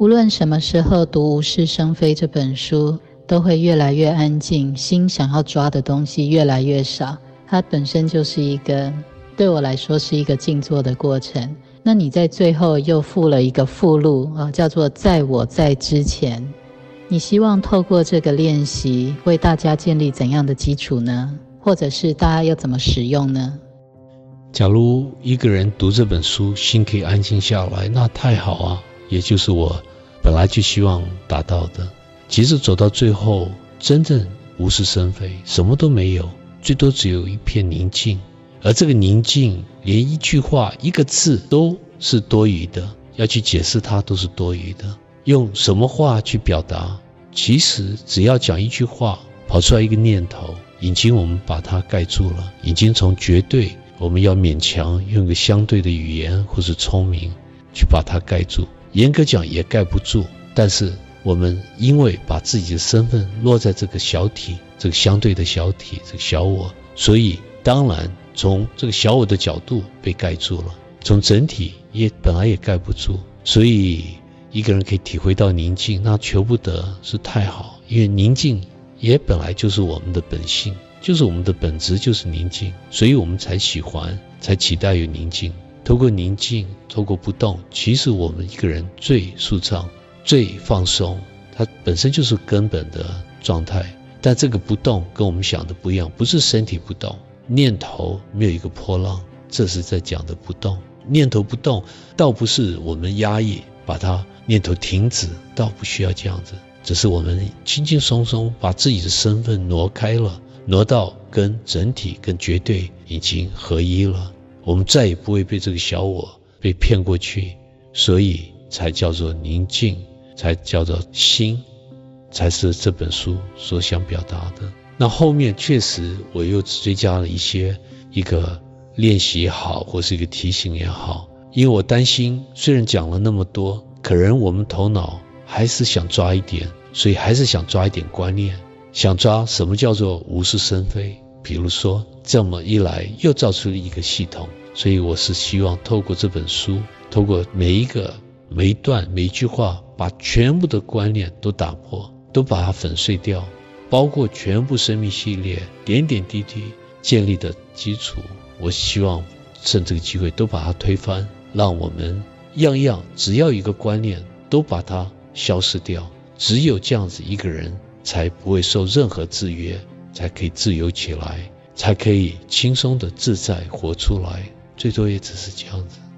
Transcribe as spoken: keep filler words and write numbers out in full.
无论什么时候读《无事生非》这本书，都会越来越安静，心想要抓的东西越来越少。它本身就是一个，对我来说是一个静坐的过程。那你在最后又附了一个附录、啊、叫做在我在之前。你希望透过这个练习为大家建立怎样的基础呢？或者是大家又怎么使用呢？ 假如一个人读这本书心可以安静下来，那太好啊，也就是我本来就希望达到的。其实走到最后真正无事生非，什么都没有，最多只有一片宁静，而这个宁静连一句话一个字都是多余的，要去解释它都是多余的。用什么话去表达，其实只要讲一句话，跑出来一个念头，已经我们把它盖住了，已经从绝对我们要勉强用一个相对的语言或是聪明去把它盖住，严格讲也盖不住。但是我们因为把自己的身份落在这个小体，这个相对的小体，这个小我，所以当然从这个小我的角度被盖住了，从整体也本来也盖不住。所以一个人可以体会到宁静，那求不得是太好，因为宁静也本来就是我们的本性，就是我们的本质就是宁静，所以我们才喜欢，才期待有宁静。透过宁静，透过不动，其实我们一个人最舒畅最放松，它本身就是根本的状态。但这个不动跟我们想的不一样，不是身体不动，念头没有一个波浪，这是在讲的不动。念头不动倒不是我们压抑把它念头停止，倒不需要这样子，只是我们轻轻松松把自己的身份挪开了，挪到跟整体跟绝对已经合一了，我们再也不会被这个小我被骗过去，所以才叫做宁静，才叫做心，才是这本书所想表达的。那后面确实我又追加了一些一个练习也好，或是一个提醒也好，因为我担心虽然讲了那么多，可能我们头脑还是想抓一点，所以还是想抓一点观念，想抓什么叫做无事生非。比如说这么一来又造出了一个系统，所以我是希望透过这本书，透过每一个每一段每一句话，把全部的观念都打破，都把它粉碎掉，包括全部生命系列点点滴滴建立的基础，我希望趁这个机会都把它推翻，让我们样样只要一个观念都把它消失掉。只有这样子一个人才不会受任何制约，才可以自由起来，才可以轻松的自在活出来，最多也只是这样子。